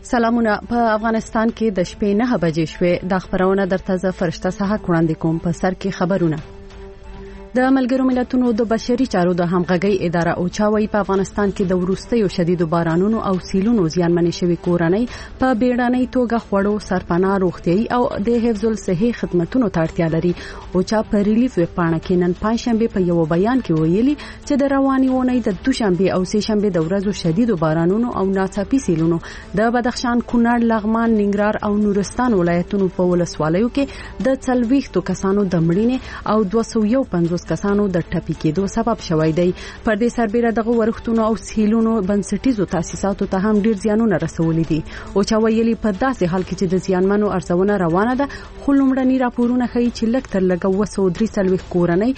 سلامونه. په افغانستان کې د شپې 9 بجې شوې د خبرونه درته ز فرشته صحه وړاندې کوم. په سر کې خبرونه. د ملګرو ملتونو د بشري چارو د همغږي اداره اوچا وايي په افغانستان کې د وروستیو شدیدو بارانونو او سیلونو زیانمنې شوې کورنۍ په بیړنۍ توګه خوړو، سرپناه، روغتيایي او د حفظ الصحه خدماتو ته اړتیا لري. اوچا په ریلیف ویبپاڼه کې نن پنځشنبه په یو بیان کې ویلي چې د رواني اونۍ د دوشنبه او سهشنبه د ورځو شدیدو بارانونو او ناڅاپي سیلونو د بدخشان، کونړ، لغمان، ننګرهار او نورستان ولایتونو په ولسوالیو کې د 40 کسانو د مړینې او 250 کسانو د ټپي کېدو سبب شوی دی. پر دې سربېره دغه ورښتونو او سیلونو بنسټیزو تاسیساتو ته هم ډیر زیانونه رسولي دي. او چا ویلي په داسې حال کې چې د زیانمنو ارزونه روانه ده، خو لومړني راپورونه ښیي چې لږ تر لږه 243 کورنۍ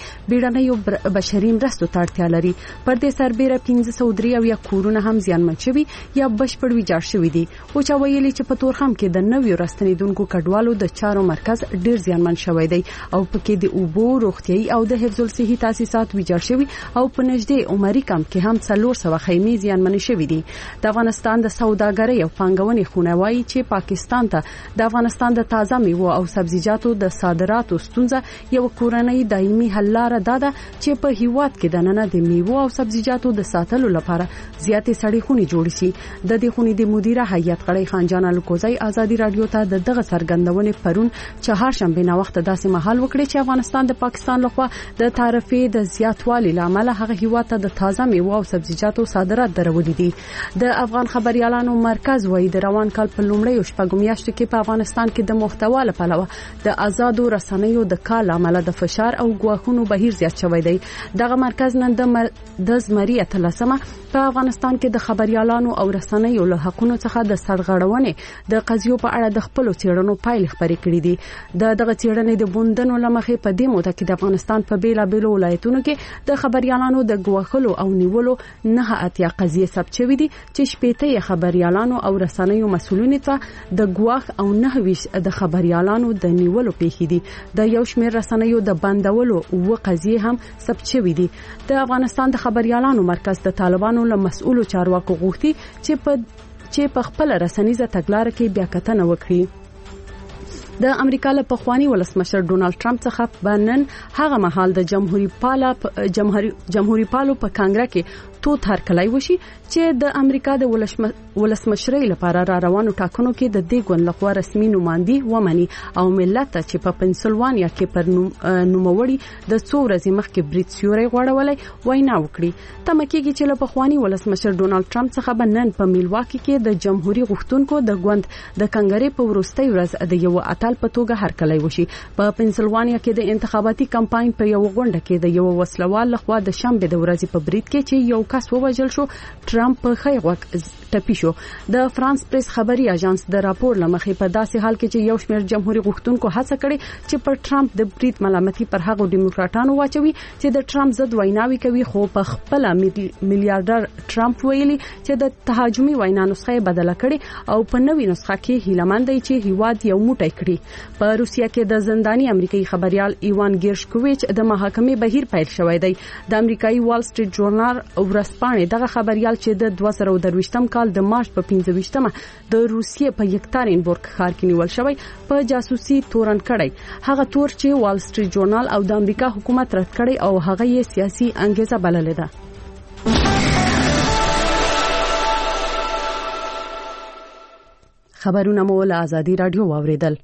بیړنۍ بشري مرستو ته اړتیا لري. پر دې سربېره 503 کورونه هم زیانمن شوي یا بشپړ ویجاړ شوي دي. او چا ویلي چې په تورخم کې د نویو راستنیدونکو کډوالو د چارو مرکز ډیر زیانمن شوی دی او پکې د اوبو، روغتيایي او د حفظ الصحه تاسیسات ویجاړ شوي او په نږدې عمري کمپ کې هم 400 خیمې زیانمن شوي دي. د افغانستان د سوداګرۍ او پانګونې خونه وايي چې پاکستان ته د افغانستان د تازه میوه او سبزیجاتو د صادراتو ستونزه یو کورنۍ دایمي حل لاره ده چې په هیواد کې د نن د میوه او سبزیجاتو د ساتلو لپاره زیاتې سړې خونې جوړ شي. د دې خونې د مدیره هیئت غړي خانجان الکوزی ازادي رادیو ته دغه څرګندونې پرون چهارشنبه نه وخت داسې مهال وکړي چې افغانستان د پاکستان لخوا د تعرفې د زیاتوالي لامل هغه هیواد ته د تازه میوه او سبزیجاتو صادرات درولې دي. د افغان خبريالانو مرکز وایي د روان کال په لومړیو شپږو میاشتو کې په افغانستان کې د محتوا لپاره د آزادو رسنیو د کال عمله د فشار او غواخونو بهیر زیات شوی دی. دغه مرکز نن د زمری اتلسمه په افغانستان کې د خبريالانو او رسنیو له حقونو څخه د سرغړونې د قضیو په اړه د خپل څېړنو پایلې خبرې کړې دي. دغه څېړنې د بوندنو لمخې په دې موده کې د افغانستان په بیلابیلو ولایتونو کې د خبريالانو د غواخلو او نیولو 9 قضیې ثبت شوې دي چې 80 خبريالانو او رسنیو مسؤلین ته د غواخ او 9 د خبريالانو د نیولو پیښې دي. د یو شمېر رسنیو د بندولو او قضیې هم ثبت شوې دي. د افغانستان د خبريالانو مرکز د طالبانو له مسؤلو چارواکو غوښتي چې په خپل رسنیزه تګلارې کې بیا کتنه وکړي. د امریکا له پخوانی ولسمشر ډونالد ټرمپ څخه بنن هغه مهال د جمهوریت پالو په کانګرس کې توت هرکلی وشي چې د امریکا د ولسمشرۍ لپاره را روانو ټاکنو کې د دې ګوند لخوا رسمي نوماندي ومني او ملت چې په پنسلوانیا کې پر نوموړي د څو ورځې مخکې برید سیوري غوړولای وینا وکړي. تمه کېږي چې له پخوانی ولسمشر ډونالد ټرمپ څخه بنن په میلواکی کې د جمهوریت غوښتونکو د ګوند د کانګرس په وروستۍ ورځ د یو اتل په توګه هرکلی وشي. په پنسلوانیا کې د انتخاباتي کمپاین په یو غونډه کې د یو وسلوال لخوا د شنبه د ورځې په برید کې چې یو کس ووژل شو، ټرمپ په خیغوک ټپي شو. د فرانس پریس خبري اژانس د راپور لمخې په داسې حال کې چې یو شمېر جمهوریت غوښتونکو هڅه کړې چې پر ټرمپ د برید ملامتي پر هغو ډیموکراټانو واچوي چې د ټرمپ ضد ویناوي کوي، خو په خپل میلیارډر ټرمپ ویلي چې د تهاجمي وینا نسخه بدله کړي او په نوې نسخه کې هیلمند دی چې هیواد یو موټی کړي. په روسیا کې د زنداني امریکایي خبريال ایوان ګیرشکوویچ د محاکمې بهیر پیل شوی دی. د امریکایي وال سټریټ جورنال ورځپاڼې دغه خبريال چې د 2023م کال د مارچ په 15مه د روسیې په یکتارینبورګ ښار کې نیول شوی په جاسوسي تورن کړی. هغه تور چې وال سټریټ جورنال او د امریکا حکومت رد کړی او هغه یې سیاسي انګیزه بللې ده. خبرونه مو له ازادي رادیو واوریدل.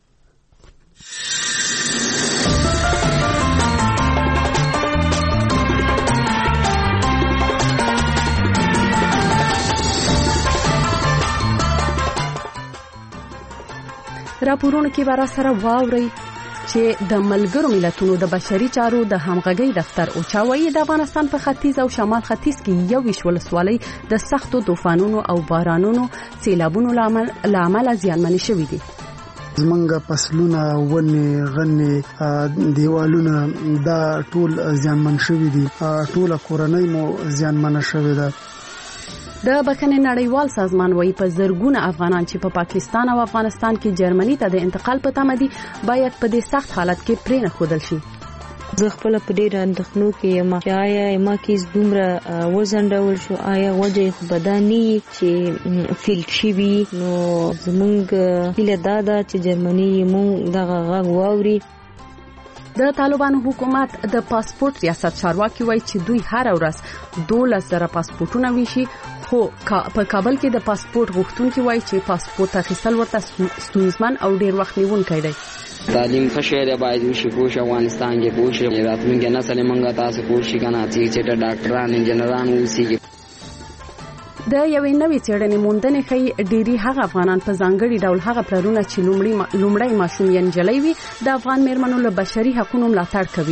راپورونه کې بار سره واوري چې د ملګرو ملتونو د بشري چارو د همغږي دفتر اوچا وايي د افغانستان په ختیځ او شمال ختیځ کې یو ویش ولسوالۍ د سختو طوفانونو او بارانونو سیلابونو لامل زیانمن شوي دي. زمونږ فصلونه، ونې، غنې، دیوالونه دا ټول زیانمن شوي دي. ټول کورنۍ مو زیانمن شوي ده. د بخښنې نړیوال سازمان وايي په زرګونه افغانان چې په پاکستان او افغانستان کې جرمني ته د انتقال په تمه دي باید په دې سخت حالت کې پرې نه ښودل شي. زه خپل په ډېر اندېښنو کې یم چې آیا ما کې دومره وزنډول شو، آیا وجه خو بدني چې فیلډ شي وي. نو زمونږ هیله دا ده چې جرمني مونږ دغه غږ واوري. د طالبانو حکومت د پاسپورت ریاست چارواکي وایي چې دوی هر ورځ 12,000 پاسپورتونه ویشي، خو په کابل کې د پاسپورت غوښتونکي وایي چې پاسپورت اخیستل ورته ستونزمن او ډیر وخت نیونکی دی. تعلیم خشيره باید وشي، کوش افغانستان کې کوش راتلونکي نسل منګه تاسو کوشش کنه چې ډاکټران انجنیران وسی. د یوې نوې څېړنې موندنې ښیي ډېری هغه افغانان په ځانګړي ډول هغه پلرونه چې لومړی ماشوم یې نجلۍ وي د افغان میرمنو له بشري حقوقو ملاتړ کوي.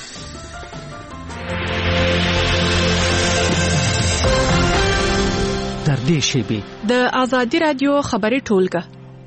تر دې شیبې د آزادي رادیو خبري ټولګه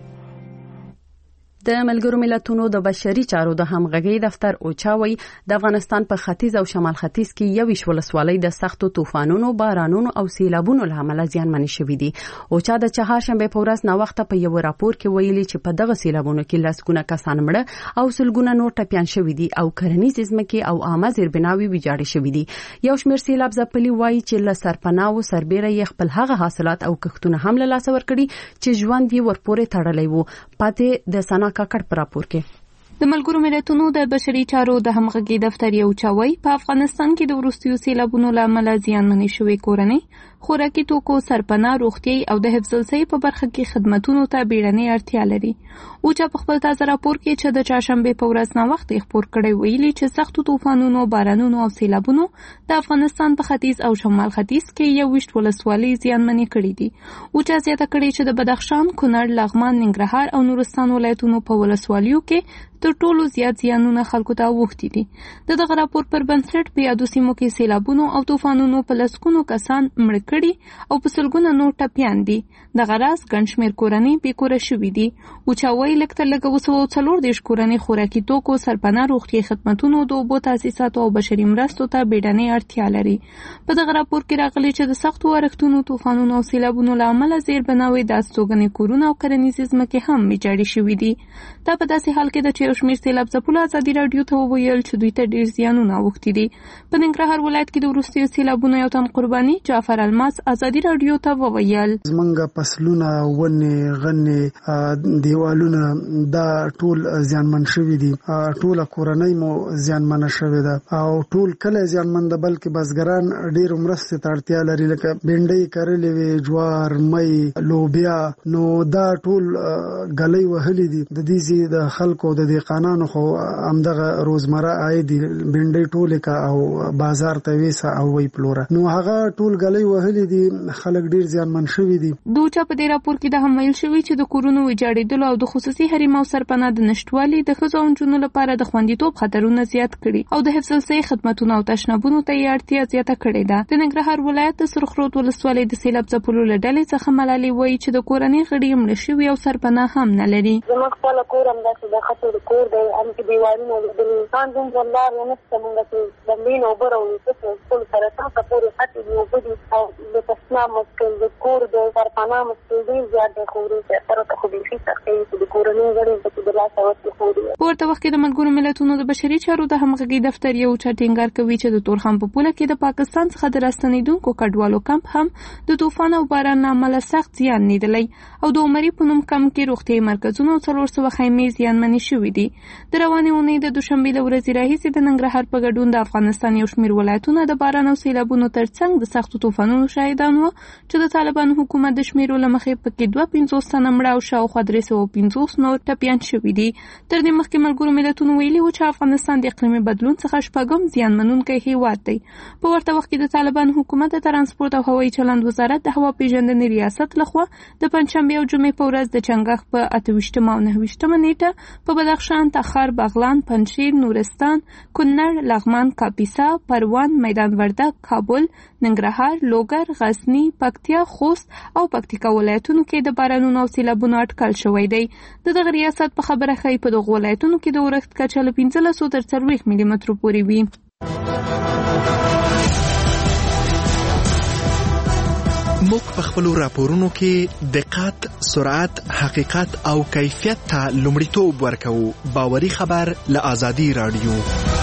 د ملګرو ملتونو د بشري چارو د همغږي دفتر اوچاوي د افغانستان په ختیځ او شمال ختیځ کې یو ولسوالۍ د سختو طوفانونو، بارانونو او سیلابونو له امله زیانمن شوې دي. اوچا د چهارشنبه په ورځ نو وخت په یو راپور کې ویلي چې په دغه سیلابونو کې لسګونه کسان مړه او سلګونه نور ټپيان شوې دي او کرنیز ځمکې او عامه زیربناوي ویجاړې شوې دي. یو شمېر سیلاب ځپلي وایي چې له سرپناو سربېره یې خپل هغه حاصلات او کښتونه هم له لاسه ورکړي چې ژوند یې ورپورې تړلی وو. پاتې د سنا کاکړ پر راپور کې د ملګرو ملتونو د بشري چارو د همغږي دفتر یو چاوي په افغانستان کې د وروستیو سیلابونو له امله زیانمنې شوې کورنۍ، خوراکي توکو، سرپناه، روغتي او د حفظ الصحې په برخه کې خدماتونو ته بیړنۍ اړتیا لري. اوچا په خپل تازه راپور کې چې د چهارشنبه په ورځ نو وخت خبر کړی ویلي چې سختو طوفانونو، بارانونو او سیلابونو د افغانستان په ختیځ او شمال ختیځ کې 21 ولسوالۍ زیانمنې کړې دي. اوچا زیاته کړې چې د بدخشان، کونړ، لغمان، ننګرهار او نورستان ولایتونو په ولسوالیو کې تر ټولو زیات زیانونه خلکو ته وښتي دي. دغه راپور پر بنسټ په یادو سیمو کې سیلابونو او طوفانونو په لسګونو کسان مړ کړي او په سلګونه نور ټپيان دي. دغه راز ګڼ شمېر کورنۍ بې کوره شوې دي. اوچا وایي لږ تر لږه 240 کورنۍ خوراکي توکو، سرپناه، روغتي خدماتونو، د اوبو تاسیساتو او بشري مرستو ته بیړنۍ اړتیا لري. په دغه راپور کې راغلي چې د سختو اورښتونو، طوفانونو او سیلابونو له امله زیربناوي، د استوګنې کورونه او کرنیزې ځمکې هم ویجاړې شوې دي. دا په داسې حال کې د یو شمېر سیلاب ځپلو ازادي راډیو ته وویل چې دوی ته ډېر زیانونه اوښتي دي. په ننګرهار ولایت کې د وروستیو سیلابونو یو تن قرباني جعفر الماس ازادي راډیو ته وویل زمونږ فصلونه، ونې، غنې، دیوالونه دا ټول زیانمن شوي دي. ټول کورنۍ مو زیانمن شوې ده او ټول کله زیانمن ده، بلکې بزګران ډېر مرستې ته اړتیا لري، لکه بینډۍ کرلې وي، جوار، مۍ، لوبیا. نو دا ټول غلې وهلې دي. د دې د خلکو د دهقانانو خو همدغه روزمره عاید بینډۍ ټوله کا او بازار ته ویسه او وی پلوره. نو هغه ټول غلې وهلې دي، خلک ډیر زیانمن شوي دي. دوچا په دې راپور کې د هم ویل شوی چې د کورونو ویجاړېدلو او د خصوصي حریم او سرپناه د نشټوالي د ښځو او نجونو لپاره د خوندیتوب خطرونه زیات کړي او د حفظ الصحې خدماتونو او تشنابونو ته یې اړتیا زیاته کړې ده. د ننګرهار ولایت د سرخرود ولسوالۍ د سیلاب ځپلو له ډلې څخه ملالۍ وایي چې د کورنۍ غړي مړه شوي او سرپناه هم نه لري. زما خپل کور هم داسې د خطر کور دی، هم چې دیوالونه لیدلي خان زم والله ونسته مونږ چې د مین اوبه راونیسه ټول سره تاسو پورې خطې دي اوبه دي او د تشناب مشکل د کور د سرپناه مشکل ډېر زیات دی. خو وروسته سره ته خو بیخي سختۍ چې د کورنۍ غړي په د لاسه ورکړي خو دي. په ورته وخت کې د ملګرو ملتونو د بشري چارو د همغږي دفتر یو چا ټینګار کوي چې د تورخم په پوله کې د پاکستان څخه د راستنېدونکو کډوالو کمپ هم د طوفان او باران له امله سخت زیان لیدلی او د عمري په نوم کمپ کې روغتیایي مرکزونه او 400 خیمې زیانمنې شوې دي. د روانې اونۍ د دوشنبې له ورځې راهیسې د ننګرهار په ګډون د افغانستان یو شمېر ولایتونه د باران او سیلابونو ترڅنګ د سختو طوفانونو شاهدان وو چې د طالبانو حکومت د شمیرو له مخې پکې 250 تنه مړه او شاوخوا 350 نور ټپیان شوي دي. تر دې مخکې ملګرو ملتونو ویلي و چې افغانستان د اقلیمي بدلون څخه شپږم زیانمنونکی هیواد دی. په ورته وخت کې د طالبانو حکومت د ترانسپورت او هوایي چلند وزارت د هوا پیژندنې ریاست لخوا د پنجشنبې او جمعې په ورځ د چنګاښ په 28 او 29 نیټه په بدخشان، تخار، بغلان، پنجشیر، نورستان، کونړ، لغمان، کاپیسا، پروان، میدان وردګ، کابل، ننګرهار، لوګر، غزنی، پکتیا، خوست او پکتیکا ولایتونو کې د بارانونو او سیلابونو اټکل شوی دی. دغه ریاست په خبره ښیي په دغو ولایتونو کې د اورښت کچه له 15 تر 40 ملي مترو پورې وي. موږ په خپلو راپورونو کې دقت، سرعت، حقیقت او کیفیت ته لومړیتوب ورکوو. باوري خبر له آزادي رادیو.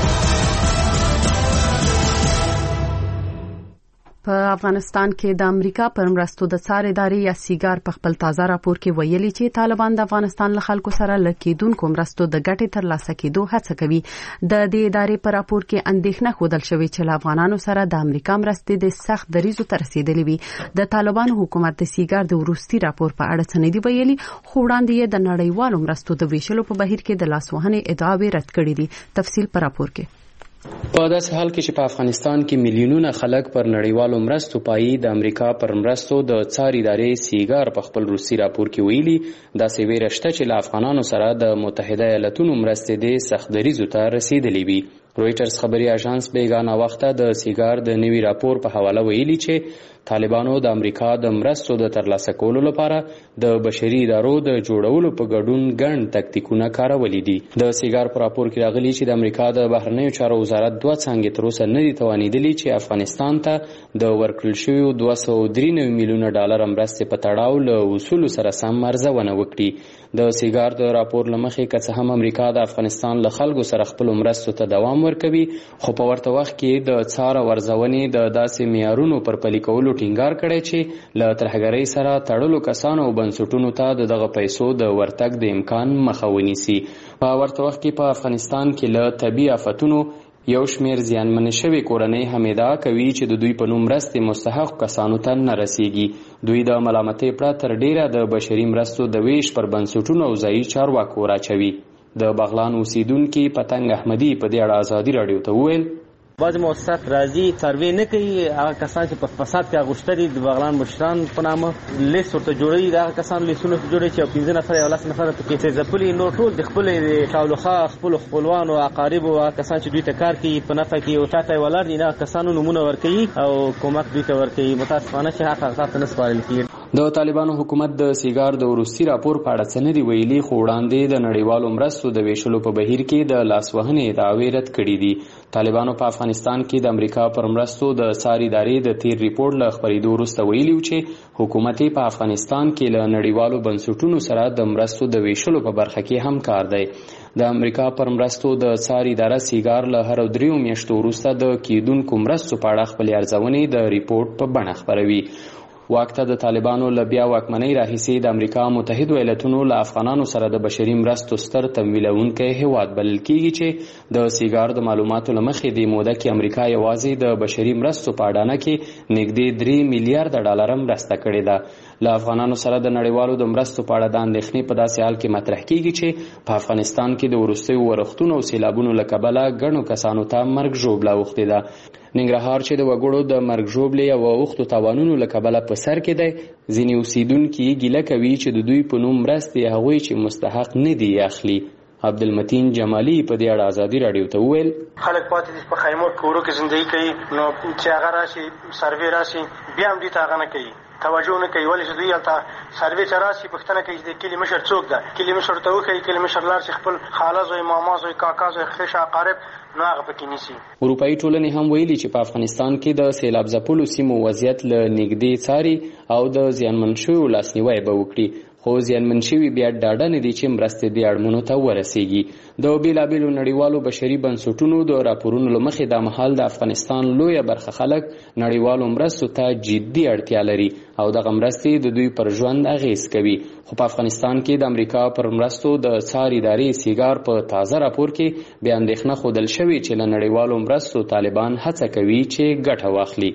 په افغانستان کې د امریکا پر مرستو د څار ادارې یا سیګار په خپل تازه راپور کې ویلي چې طالبان د افغانستان له خلکو سره لکېدونکو مرستو د ګټې ترلاسه کېدو هڅه کوي. د دې ادارې په راپور کې اندېښنه ښودل شوې چې له افغانانو سره د امریکا مرستې د سخت دریزو ته رسیدلې وي. د طالبانو حکومت د سیګار د وروستي راپور په اړه څه نه دي ویلي، خو وړاندې یې د نړیوالو مرستو د ویشلو په بهیر کې د لاسوهنې ادعاوې رد کړې دي. تفصیل په راپور کې. په داسې حال کې چې په افغانستان کې میلیونونه خلک پر نړیوالو مرستو پایي، د امریکا پر مرستو د څار ادارې سیګار په خپل روسي راپور کې ویلي داسې ویره شته چې له افغانانو سره د متحده ایالاتونو مرستې د سخت دریزو ته رسیدلې وي. رویټرز خبري اژانس بیګانه وخته د سیګار د نوي راپور په حواله ویلي چې طالبانو د امریکا د مرستو د ترلاسه کولو لپاره د بشري ادارو د جوړولو په ګډون ګڼ تکتیکونه کارولي دي. د سیګار په راپور کې راغلي چې د امریکا د بهرنیو چارو وزارت دوه څانګې تر اوسه نه دي توانیدلي چې افغانستان ته د ورکړل شویو 293 میلیونه ډالر مرستې په تړاو له اصولو سره سم ارزونه وکړي. د سیګار د راپور له مخې که څه هم امریکا د افغانستان له خلکو سره خپلو مرستو ته دوام ورکوي، خو په ورته وخت کې د څار او ارزونې د داسې معیارونو پر پلي کولو ټینګار کړی چې له ترهګرۍ سره تړلو کسانو او بنسټونو ته د دغه پیسو د ورتګ د امکان مخه ونیسي. په ورته وخت کې په افغانستان کې له طبیعي آفتونو یو شمیر زیانمن شوي کورنۍ هم ادعا کوي چې د دوی په نوم مرستې مستحق کسانو ته نه رسیږي. دوی د ملامتۍ پرته تر ډیره د بشري مرستو د ویش پر بنسټونو او ځایي چارواکو راچوي. د بغلان اوسیدونکي پتنګ احمدي په دې اړه آزادي راډیو ته وویل بعض مؤسسات راځي سروې نه کوي، هغه کسان چې په فساد کې غوښتلي د بغلان مشران په نامه لیست ورته جوړوي، د هغه کسانو لیستونه جوړوي چې 15 نفر یا 10 نفر پکې ځپلي، نور ټول د خپل شاولخه خپل خپلوان او اقارب او کسان چې دوی ته کار کوي په نفع کې او چاته ولر دي، نه کسانو نمونه ورکوي او کومک دوی ته ورکوي. متاسفانه چې حق هغه نه سپارل کیږي. د طالبانو حکومت د سیګار د وروستي راپور په اړه څه نه دي ویلي، خو وړاندې د نړیوالو مرستو د ویشلو په بهیر کې د لاسوهنې ادعاوې رد کړي دي. طالبانو په افغانستان کې د امریکا پر مرستو د څار ادارې د تیر ریپورت له خپرېدو وروسته ویلي چې حکومت په افغانستان کې له نړیوالو بنسټونو سره د مرستو د ویشلو په برخه کې همکار دی. د امریکا پر مرستو د څار اداره سیګار له هر 3 میاشتو وروسته د کېدونکو مرستو په اړه خپلې ارزونې د ریپورت په بڼه خپروي. واکته د طالبانو له بیا واکمنۍ راهیسې د امریکا متحده ایالاتونو له افغانانو سره د بشري مرستو ستر تمویلونکی هیواد بلل کیږي چې د سیګار د معلوماتو له مخې د موده کې امریکا یوازې د بشري مرستو په اډانه کې نږدې 3 میلیارډ ډالر مرسته کړې ده. له افغانانو سره د نړیوالو د مرستو په اړه د اندېښنې په داسې حال کې مطرح کیږي چې په افغانستان کې د وروستیو ورښتونو او سیلابونو له کبله ګڼو کسانو ته مرګ ژوبله اوښتې ده. ننګرهار چې د وګړو د مرګ ژوبلې او اوښتو تاوانونو له کبله په سر کې دی، ځینې اوسیدونکي ګیله کوي چې د دوی په نوم مرستې هغوی چې مستحق نه دي اخلي. عبدالمتین جمالي په دې اړه آزادي راډیو ته وویل خلک پاتې دي په خیمو کورو کې زندگی کوي، نو چې هغه راشي سروې راشي بیا هم دوی ته هغه نه کوي، توجه نه کوي. ولې چې دوی هلته سروې ته راشي پوښتنه کوي چې د کلي مشر څوک ده، کلي مشر ته وښایي، کلي مشر لاړ شي خپل خاله زوی، ماما زوی، کاکا زوی، خیش اقارب نو هغه پکې نیسي. اروپایي ټولنې هم ویلي چې په افغانستان کې د سیلاب ځپلو سیمو وضعیت له نږدې څاري او د زیانمن شویو لاسنیوی به وکړي، خو زیانمن شوي بیا ډاډه نه دي چې مرستې دې اړمنو ته ورسیږي. د بېلابېلو نړیوالو بشري بنسټونو د راپورونو له مخې دا مهال د افغانستان لویه برخه خلک نړیوالو مرستو ته جدي اړتیا لري او دغه مرستې د دوی پر ژوند اغیز کوي. خو په افغانستان کې د امریکا پر مرستو د څار ادارې سیګار په تازه راپور کې بیا اندېښنه ښودل شوې چې له نړیوالو مرستو طالبان هڅه کوي چې ګټه واخلي.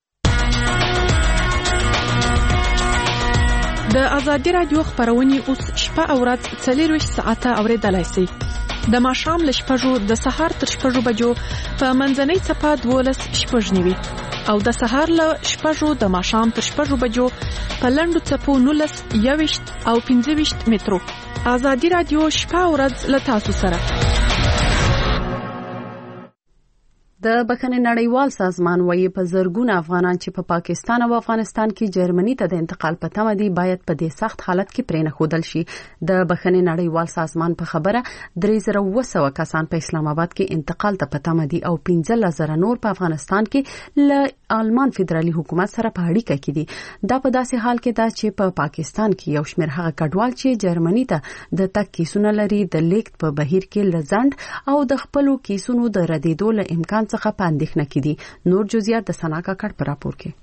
د آزادي راډیو خبرونه اوس شپه او ورځ 24 ساعته اوریدلای شئ. د ماښام له 6 د سهار تر 6 بجو په منځنۍ څپه 12:09 او د سهار له 6 د ماښام تر 6 بجو په لنډو څپو 19 او 15 مترو. آزادي راډیو شپه او ورځ له تاسو سره. د بخښنې نړیوال سازمان وایي په زرګونه افغانان چې په پاکستان او افغانستان کې جرمني ته د انتقال په تمه دي باید په دې سخت حالت کې پرې نه ښودل شي. د بخښنې نړیوال سازمان په خبره 3200 کسان په اسلام آباد کې انتقال ته په تمه دي او 15000 نور په افغانستان کې له آلمان فدرالي حکومت سره په اړیکه کې دي. دا په داسې حال کې ده چې په پاکستان کې یو شمېر هغه کډوال چې جرمني ته د تګ کیسونه لري د لیکت په بهیر کې لزند او د خپلو کیسونو د ردیدو له امکان څخه په اندېښنه کې دي. نور جزئیات د سنا کاکړ په راپور کې.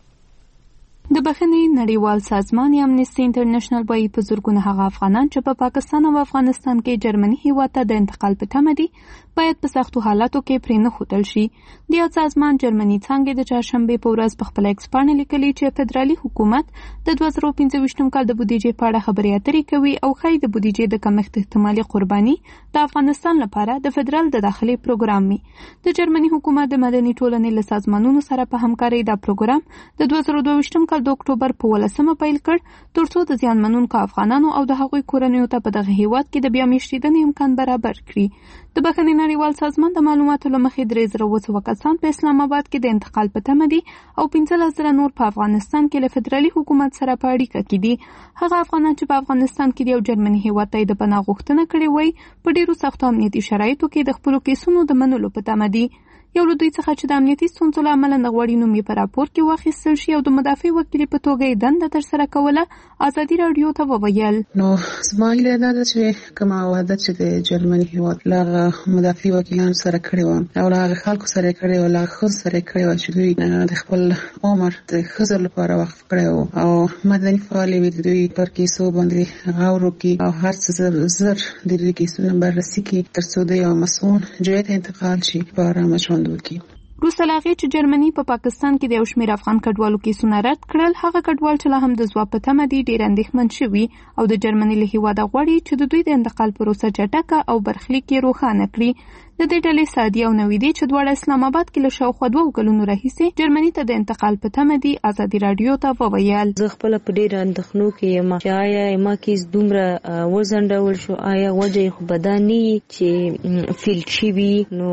د بخښنې نړیوال سازمان امنیسټي انټرنیشنل وايي په زرګونه هغه افغانان چې په پاکستان او افغانستان کې جرمني هیواد ته د انتقال په تمه دي باید په سختو حالاتو کې پرې نه ښودل شي. د سازمان جرمني څنګه د چهارشنبه په ورځ په خپل ایکس باندې لیکلي چې فدرالي حکومت د 2025 کال د بودیجې په اړه خبرې اترې کوي او خای د بودیجې د کمښت احتمالي قرباني د افغانستان لپاره د فدرال د داخلي پروګرام می. د جرمني حکومت د مدني ټولنې له سازمانونو سره په همکارۍ دا پروګرام د 2022 کال د اکتوبر په 18 پیل کړ ترڅو د زیانمنونکو افغانانو او د هغوی کورنیو ته په دغه هیواد کې د بیا میشتېدنې امکان برابر کړي. د بخښنې نړیوال سازمان د معلوماتو له مخې 3200 کسان په اسلام آباد کې د انتقال په تمه دي او 15000 نور په افغانستان کې له فدرالي حکومت سره په اړیکه کې دي. هغه افغانان چې په افغانستان کې د یو جرمني هیواد ته د پناه غوښتنه کړې وای په ډیرو سختو امنیتي شرایطو کې د خپلو کیسونو د منلو په تمه دي. یو له دوی څخه چې د امنیتي ستونزو له امله د غوړي نوم یې په راپور کې واخیستل شي او د مدافع وکیل په توګه یې دنده ترسره کوله ازادي راډیو ته وویل. نو زما هیله دا ده چې کوم وعده چې د جرمني هیواد له مدافع وکیلانو سره کړې وه او له خلکو سره کړې وه له ښځو سره کړې وه چې دوی د خپل عمر د ښځو لپاره وقف کړی و او مدني فعالې وي د دوی پر کیسو باندې غور وکړي او هر څه زر د دوی کیسونه بررسي کړي تر څو د یو مسؤل جای ته انتقال شي په ارامه ژوند وکړي. وروسته له هغې چې جرمني په پاکستان کې د یو شمېر افغان کډوالو کیسونه رد کړل هغه کډوال چې لا هم د ځواب په تمه دي ډېر اندېښمن شوي او د جرمني له هیواده غواړي چې د دوی د انتقال پروسه چټکه او برخلیک یې روښانه کړي. د دې ډلې سعدي او نویدې چې دواړه اسلام آباد کې له شاوخوا 2 کلونو راهیسې جرمني ته د انتقال په تمه دي ازادي راډیو ته وویل. زه خپل په ډېر اندېښنو کې یم چې آیا ما کیس دومره وزنډول شو آیا وجه خو بداني چې فیلډ شوي نو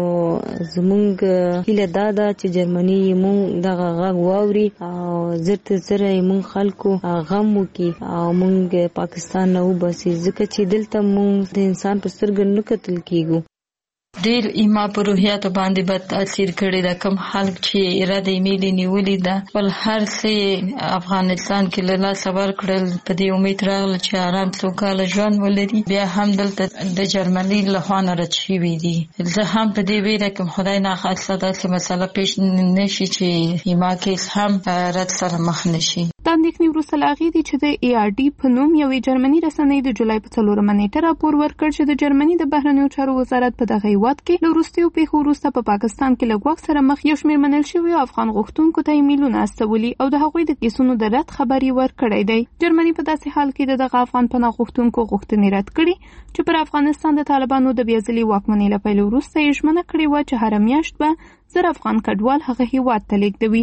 زمونږ هیله دا ده چې جرمني مونږ دغه غږ واوري او زره مونږ خلکو غم وکړي او مونږ پاکستان نه وباسي ځکه چې دلته مونږ د انسان په سترګو نه کتل کیږو. ډېر ایما په روحیاتو باندې بد تاثیر کړی دا کم خلک چې اراده یې میلې نیولې ده ول هر څه افغانستان کې له لاسه ورکړل په دې امید راغله چې آرام سوکاله ژوند ولري بیا هم دلته د جرمني له خوا نه رد شوي دي. زه هم په دې ویره کوم خدای ناخواسته داسې مسله پیښ نشي چې ایما کیس هم رد سره مخ نشي. د اندېښنې وروسته له هغې دي چې د ARD په نوم یوې جرمني رسنۍ د جولای په 4 نیټه راپور ورکړ چې د جرمني د بهرنیو چارو وزارت په دغه هیواد کې له وروستیو پیښو وروسته په پاکستان کې له ګواښ سره مخ یو شمېر منل شویو افغان غوښتونکو ته ایمیلونه استولي او د هغوی د کیسونو د رد خبر یې ورکړی دی. جرمني په داسې حال کې دغه افغان پناه غوښتونکو غوښتنې رد کړي چې پر افغانستان د طالبانو د بیا ځلي واکمنۍ له پیل وروسته یې ژمنه کړې وه چې هره میاشت به 1000 افغان کډوال هغه هیواد ته لیږدوي.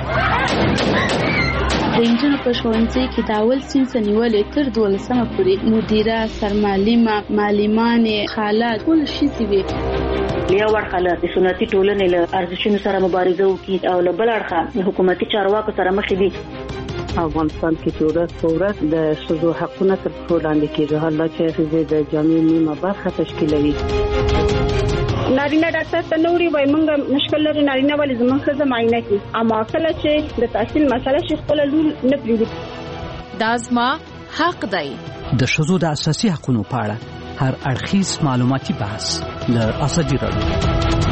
د انجونو په ښوونځي کې د اول صنف نیولې تر 12مه پورې مدیره سرمعلمه معلمانې خالات ټول ښځې وي. یو اړخه له سنتي ټولنې له ارزښتونو سره مبارزه وکړي او له بل اړخه حکومتي چارواکو سره مخ دي. افغانستان کې چې ورځ په ورځ د ښځو حقونه تر پښو لاندې کېږي حالا چې ښځې د جامعې نیمه برخه تشکیلوي. نارینه ډاکټر ته نوري وای مونږ مشکل لري نارینه ولې زموږ ښځه معاینه کوي اما کله چې د تحصیل مسله شي خپل لور نه پریږدي. دا زما حق دی. د ښځو د اساسي حقوقو په اړه هر اړخیز معلوماتي بحث له ازادي راډیو.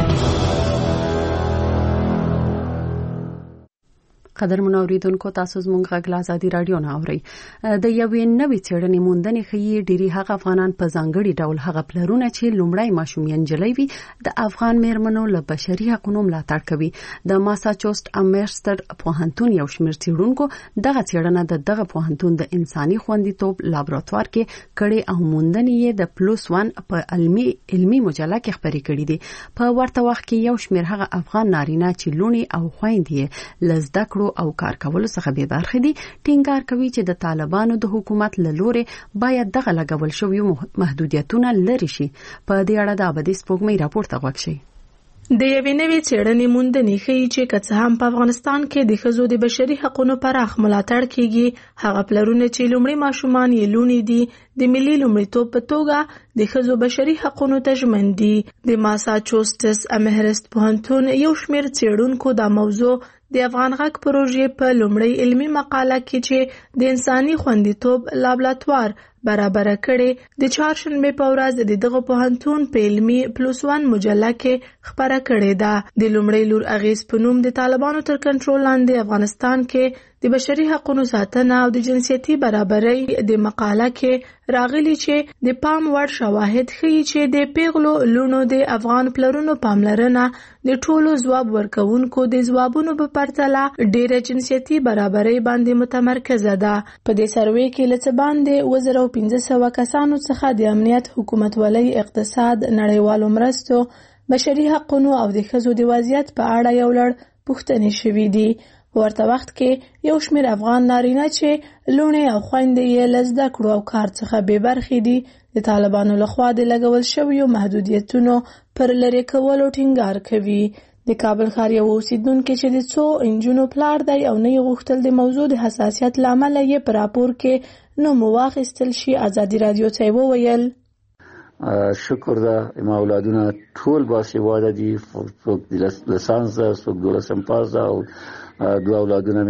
قدر منوریدونکو تاسو زموږ غږ له ازادي راډیو نه اورئ. د یوې نوې څېړنې موندنې ښیي ډېری هغه افغانان په ځانګړي ډول هغه پلرونه چې لومړی ماشومې نجلۍ وي د افغان میرمنو له بشري حقوقو ملاتړ کوي. د ماساچوسټ امرسټر پوهنتون یو شمېر څېړونکو دغه څېړنه دغه پوهنتون د انساني خوندیتوب لابراتوار کې کړې او موندنې یې د +1 په علمي مجله کې خپرې کړې دي. په ورته وخت کې یو شمېر هغه افغان نارینه چې لونی او خويندې لزده کړو او کار کولو څخه به برخه دي ټینګار کوي چې د طالبانو د حکومت له لوري باید دغه لګول شوی محدودیتونه لري شي. په دې اړه د ابدي سپوږمۍ راپور ته غوښتي. د یوې نوې څېړنې موندنې ښیي چې که څه هم په افغانستان کې د ښځو د بشري حقوقو پراخ ملاتړ کیږي، هغه پلرونه چې لومړی ماشومان یې لوڼې دي د ملي لومړیتوب په توګه د ښځو بشري حقوقو ته ژمن دي. د ماساچوسټس امهرست پوهنتون یو شمېر څېړونکو دا موضوع د افغان غږ پروژې په لومړی علمي مقاله کې چې د انساني خوندیتوب لابراتوار برابره کړې د چهارشنبې په ورځ د دغه پوهنتون په علمي +1 مجله کې خپره کړې ده. د لومړی لور اغیز په نوم د طالبانو تر کنټرول لاندې افغانستان کې د بشري حقوقو ساتنه او د جنسیتي برابرۍ د مقاله کې راغلي چې د پام وړ شواهد ښیي چې د پیغلو لونو د افغان پلرونو پاملرنه د ټولو ځواب ورکوونکو د ځوابونو په پرتله ډیره جنسیتي برابرۍ باندې متمرکزه ده. په دې سروې کې له څه باندې 1500 کسانو څخه د امنیت، حکومتولۍ، اقتصاد، نړیوالو مرستو، بشري حقوقو او د ښځو د وضعیت په اړه یو لړ پوښتنې شوې دي. په ورته وخت کې یو شمېر افغان نارینه چې لوڼې او خویندې یې له زده کړو او کار څخه بې برخې دي د طالبانو لخوا د لګول شویو محدودیتونو پر لرې کولو ټینګار کوي. د کابل ښار یو اوسیدونکي چې د څو انجونو پلار دی او نه یې غوښتل د موضوع د حساسیت له امله یې په راپور کې نوم واخیستل شي ازادي رادیو ته وویل شکر ده ما اولادونه ټول باسواده دي، څوک لسانس ده، څوک 12 پاس ده او دوه اولادونه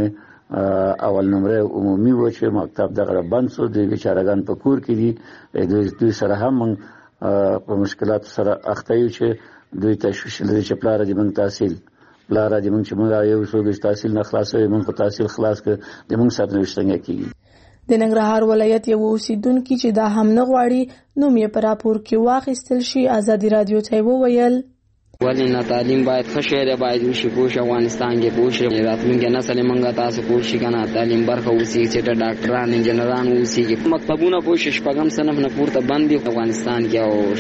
مې اول نمره عمومي و چې مکتب دغه بند شو. د بیچارهګان په کور کې دي، دوی سره هم په مشکلات سره اخته یو چې دوی تشویش لري چې پلار دې موږ تحصیل پلار دې موږ چې موږ یو څو د تحصیل نه خلاصوي موږ په تحصیل خلاص کړ د موږ سره څنګه کیږي. د ننګرهار ولایت یو اوسیدونکي چې دا هم نه غواړي نوم یې په راپور کې واخیستل شي ازادي رادیو ته وویل ولی نه تعلیم باید خشره باید وشي پوش افغانستان کې پوش راتلونکي نسل منګه تاسو پوش کنه تعلیم برخه وسی چې ډاکټران انجنیران وسی کې مکتبونه پوش شپږم صنف نه پورته باندې افغانستان کې او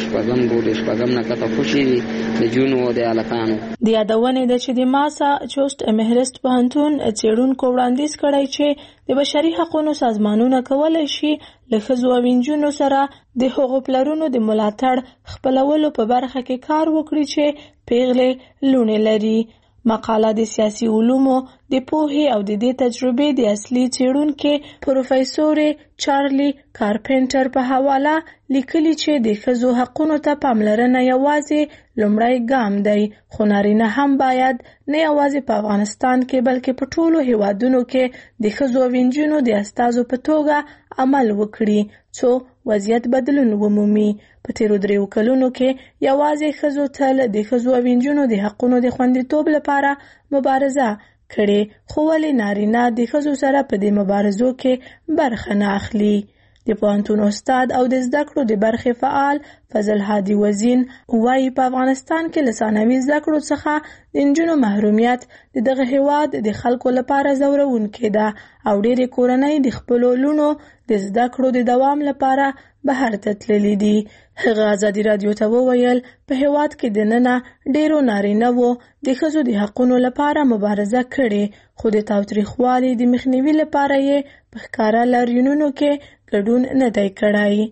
شپږم نه کته خوشي د جنو د الکانو د یادونه د چې د ماسا چوست امهرست پوهنتون څېړونکو وړاندیز کړی چې د بشري حقوقو سازمانونه کولای شي له ښځو او نجونو سره د حقوق پلرونو د ملاتړ خپلولو په برخه کې کار وکړي چې پیغلې لونې لري. مقاله د سیاسي علومو د پوهې او د دې تجربې د اصلي څېړونکي پروفیسور چارلی کارپنټر په حواله لیکلي چې د ښځو حقوقو ته پاملرنه یوازې لومړی ګام دی، خو نارینه هم باید نه یوازې په افغانستان کې بلکې په ټولو هیوادونو کې د ښځو او نجونو د استازو په توګه عمل وکړي څو وضعیت بدلون ومومي. په تیرو 3 کلونو کې یوازې ښځو تل د ښځو او نجونو د حقوقو د خوندیتوب لپاره مبارزه کړې، خو ولې نارینه د ښځو سره په دې مبارزو کې برخه نه اخلي. د پوهنتون استاد او د زده کړو د برخې فعال فضل هادي وزین وايي په افغانستان کې له ثانوي زده کړو څخه د نجونو محرومیت د دغه هیواد د خلکو لپاره ځورونکی ده او ډېرې کورنۍ د خپلو لونو د زده کړو د دوام لپاره بهر ته تللي دي. هغه ازادي رادیو ته وویل په هیواد کې دننه ډېرو نارینه‌وو د ښځو د حقوقو لپاره مبارزه کړې، خو د تاوتریخوالي د مخنیوي لپاره یې په ښکاره لاریونونو کې ګډون نه دی کړی.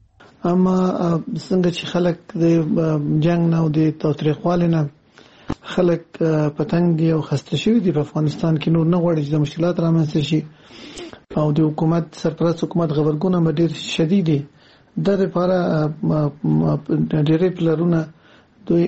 اما څنګه چې خلک د جنگ نه او د تاوتریخوالي نه خلک پتنګ دي او خسته شوي دي په افغانستان کې نور نه غواړي چې د مشکلات رامنځته شي او د حکومت سرپرست حکومت غبرګونونه ډېر شدید دي. د لپاره ډېرې پلرونه دوی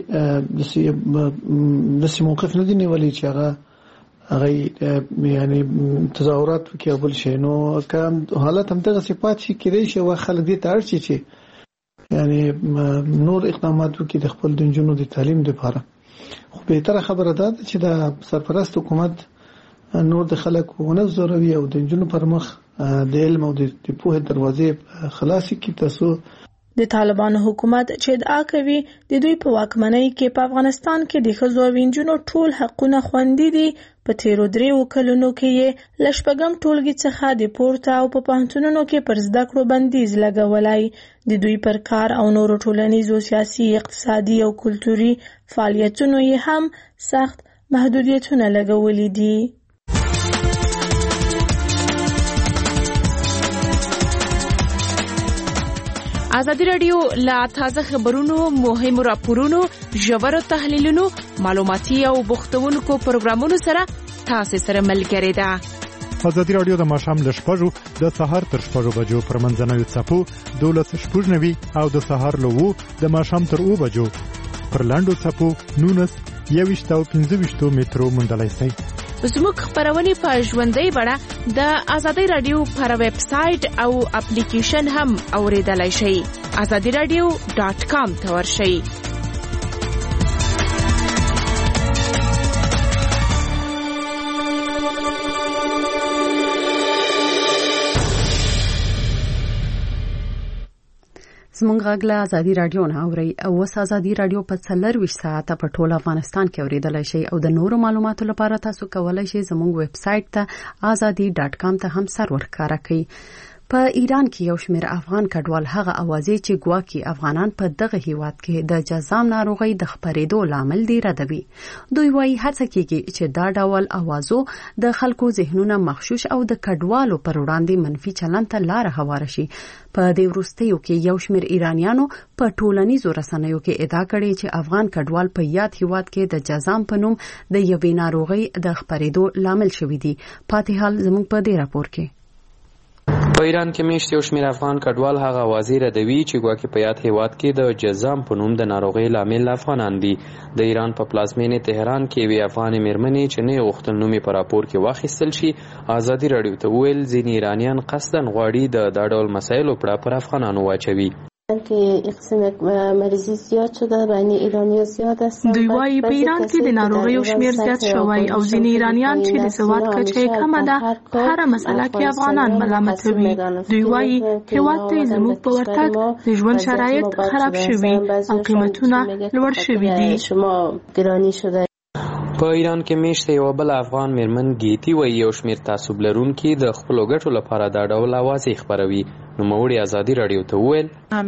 د موقف نه دي نیولي چې هغه یعنی تظاهرات وکړي او بل شي. نو که حالت همدغه صفات شي کېدای شي خلک دې ته اړ شي چې یعنی نور اقدامات وکړي د خپل د نجونو د تعلیم لپاره. خو بهتره خبره ده چې د سرپرست حکومت نور د خلکو ونه زوروي او د نجونو پر مخ د علم او د پوهې دروازې خلاصې کړي تاسو د طالبانو حکومت چې ادعا کوي د دوی په واکمنۍ کې په افغانستان کې د ښځو او نجونو ټول حقونه خوندي دي. په تیرو 3 کلونو کې یې له شپږم ټولګي څخه د پورته او په پوهنتونونو کې پر زده کړو بندیز لګولی. د دوی پر کار او نورو ټولنیزو، سیاسي، اقتصادي او کلتوري فعالیتونو یې هم سخت محدودیتونه لګولي دي. ازادي رادیو لا تازه خبرونو، مهمو راپورونو، ژورو تحلیلونو، معلوماتي او بوختونکو پروګرامونو سره تاسو سره ملګری ده. ازادي رادیو د ماښام له 6 د سهار تر 6 بجو پر منځنوي څپو 12:90 او د سهار له 2 د ماښام تر 2 بجو پر لاندو څپو 19 21 او 25 مترو مندلای سي. زموږ خبرونه په ژوندۍ بڼه د ازادي رادیو پر ویب سټ او اپلیکیشن هم اوریدلای شئ. azadiradio.com ته ورشئ. زمونږ غږ له ازادي رادیو نه اوري او وس ازادي رادیو په 24 ساعته په ټول افغانستان کې اوریدلای شئ او د نورو معلوماتو لپاره تاسو کولای شئ زموږ ویب سټ ته azadi.com ته هم سرور کار کړئ. په ایران کې یو شمېر افغان کډوال هغه اوازې چې ګواکې افغانان په دغه هیواد کې د جزام ناروغي د خپرېدو لامل دی ردوي. دوی وايي هڅه کیږي چې دا ډول اوازو د خلکو ذهنونه مغشوش او د کډوالو پر وړاندې منفي چلند ته لار هواره شي. په دې وروستیو کې یو شمېر ایرانیانو په ټولنیزو رسنیو کې ادعا کړې چې افغان کډوال په یاد هیواد کې د جزام په نوم د یوې ناروغي د خپرېدو لامل شوي دي. پاتې حال زموږ په دې راپور کې. په ایران کې میشت یو شمېر افغان کډوال هغه اوازې ردوي چې ګواکې په یاد هیواد کې د جزام په نوم د ناروغۍ لامل افغانان دي. د ایران په پلازمینې تهران کې یوې افغانې مېرمنې چې نه غوښتل نوم یې په راپور کې واخیستل شي ازادي رادیو ته وویل ځینې ایرانیان قصداً غواړي د دا ډول مسایلو پړه پر افغانانو واچوي. که اقسام مریضی زیاد شده بین ایرانی زیاد است. دوی وايي په ایران کې د ناروغیو شمیر زیات شوی او ځینې ایرانیان چې د سواد کچه کمه ده په هر مسله کې افغانان ملامتوي. دوی وايي هیواد ته زموږ په ورتګ د ژوند شرایط خراب شوي او قیمتونه لوړ شوي دي. شما گرانی شده. په ایران کې میشته یو بل افغان مېرمن گیتی وایي یو شمېر تعصب لرونکي د خپلو ګټو لپاره دا ډول اوازې خپروي. نوموړي ازادي رادیو ته وویل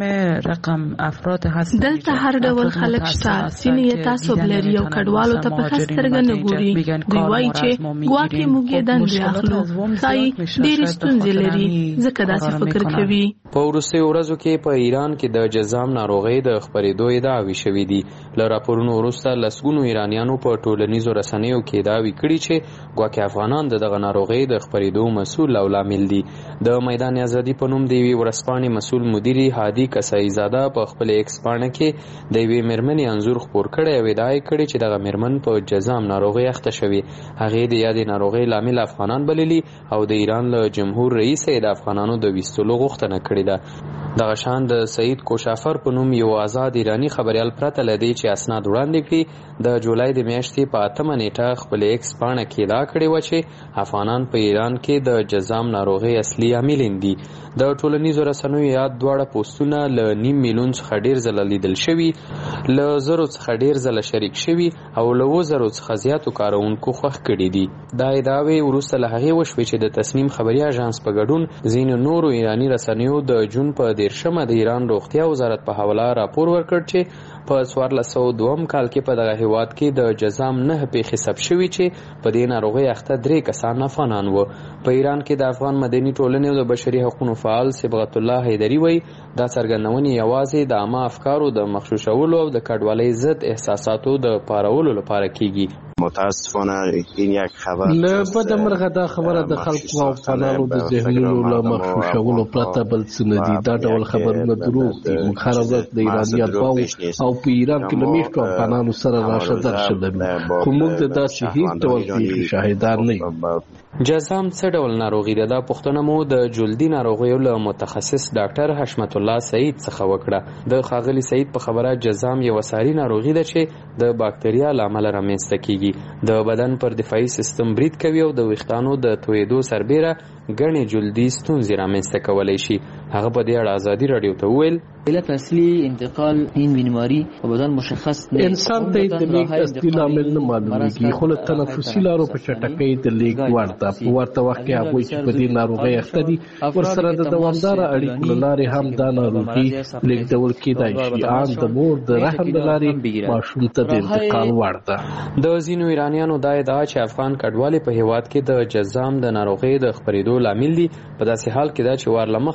دلته هر ډول خلک شته ځینې یې تعصب لري او کډوالو ته په ښه سترګه نه ګوري. دوی وایي چې ګواکې موږ یې دندې اخلو ښایي ډېرې ستونزې لري ځکه داسې فکر کوي. په وروستیو ورځو کې په ایران کې د جزام ناروغۍ د خپرېدو ادعاوې شوې دي. له راپورونو وروسته لسګونو ایرانیانو په ټولنیزو رسنیو کې ادعاوې کړي چې ګواکې افغانان د دغه ناروغۍ د خپرېدو مسؤل او لامل دي. د میدان ازادي په نوم د یوې ورځپاڼې مسؤل مدیري هادي کسایي زاده په خپل ایکس پاڼه کې د یوې مېرمنې انځور خپور کړی او ادعا یې کړې چې دغه مېرمن په جزام ناروغۍ اخته شوې. هغې د یادې ناروغۍ لامل افغانان بللي او د ایران له جمهور رئیس یې د افغانانو د ویستلو غوښتنه کړې ده. دغه شان د سعید کوشافر په نوم یو آزاد ایرانی خبریال پرته لدی چې اسناد وړاندې کړي د جولای د میاشتې په 8 نیټه خپل ایکس پاڼه کې ادعا کړې و چې افغانان په ایران کې د جزام ناروغۍ اصلي عاملین دي. د ټولنیزو رسنیو یاد دواړه پوسټونه له 9 میلیون څخه ډیر ځله لیدل شوي، له 1000 څخه ډیر ځله شریک شوي او له 1000 څخه زیاتو کارونکو خوښ کړي دي. دا ادعاوې وروسته له هغې وشوې چې د تصنیم خبري اژانس په ګډون ځینو نورو ایرانی رسنیو د جون په 13 د ایران روغتیا وزارت په حواله راپور ورکړ چې په 1402 کال کې په دغه هیواد کې د جزام 9 پیښې ثبت شوي چې په دې ناروغۍ اخته 3 کسان افغانان وو. په ایران کې د افغان مدني ټولنې او د بشري حقوقو فعال صبغت الله حیدری وایي دا څرګندونې یوازې د عامه افکارو د مخشوشولو او د کډوالۍ ضد احساساتو د پارولو لپاره کیږي. متاسفانه این یک خبر له بده مرغه دا خبره د خلکو او افغانانو د ذهنونو له مخشوشولو پرته بل څه نه دي. دا ډول خبرونه دروغ دي. موږ هره ورځ د ایراني اتباعو او په ایران کې له میشتو افغانانو سره راشه درشه لرو، خو موږ د داسې هیڅ ډول پیښې شاهدان نه یو. جزام څه ډول ناروغي ده؟ دا پوښتنه مو د جلدي ناروغیو له متخصص ډاکټر حشمت الله سعید څخه وکړه. د ښاغلي سعید په خبره جزام یو ساري ناروغي ده چې د باکتریا له امله رامنځته کیږي. د بدن پر دفاعي سیستم برید کوي او د ویښتانو د تویدو سربیره ګڼې جلدي ستونزې رامنځته کولی شي. هغه په دې اړه ازادي رادیو ته وویل علت اصلی انتقال این بیماری و بدن مشخص نه. انسان ته د لیک اصلي لامل نه معلومیږي، خو له تنفسي لارو په چټکۍ د لیک ورته په ورته وخت کې هغوی چې په دې ناروغۍ اخته دي ورسره د دوامداره اړیکو له لارې هم دا ناروغي لیږدول کېدای شي. ان د مور د رحم له لارې ماشوم ته د انتقال وړ ده. د ځینو ایرانیانو دا ادعا چې افغان کډوالې په هیواد کې د جزام د ناروغۍ د خپرېدو لامل دي. په داسې حال کې دا چې وار له مخه افغان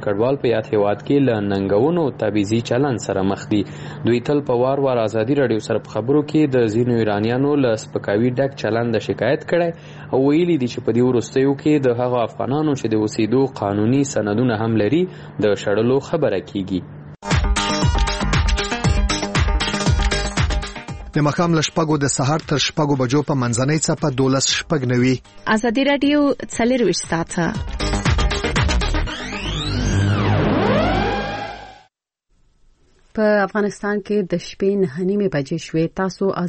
کډوال په یاد هیواد کې له ننګونو تبعیضي چلن سره مخ دي. دوی تل په وار ازادي رادیو سره په خبرو کې د ځینو ایرانیانو له سپکاوي ډک چلن د شکایت کړي او ویلي دي چې په دې وروستیو کې د هغو افغانانو چې د اوسېدو قانوني سندونه هم لري د شړلو خبره کیږي. د مخام لشپګو د سهار تر شپګو بجو په منځنۍ څپه 12:09 ازادي رادیو 24 ساعته په افغانستان کې د شپې 9:30 بجې شوې. تاسو